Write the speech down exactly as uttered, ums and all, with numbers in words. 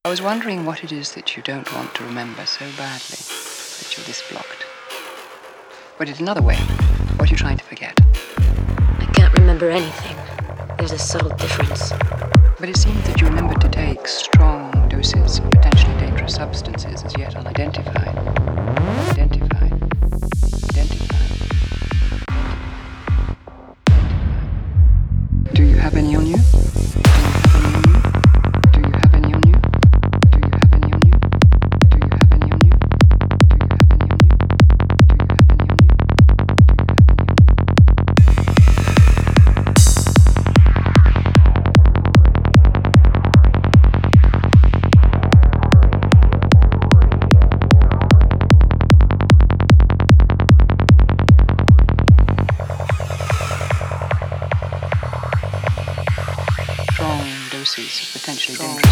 I was wondering what it is that you don't want to remember so badly that you're this blocked. Put it another way, what are you trying to forget? I can't remember anything. There's a subtle difference. But it seems that you remembered to take strong doses of potentially dangerous substances as yet unidentified. Identified. Identified. Do you have any on you? Do you have any on you? Do you have any on you? Do you have any on you? Do you have any on you? Do you have any on you? Strong doses of potentially dangerous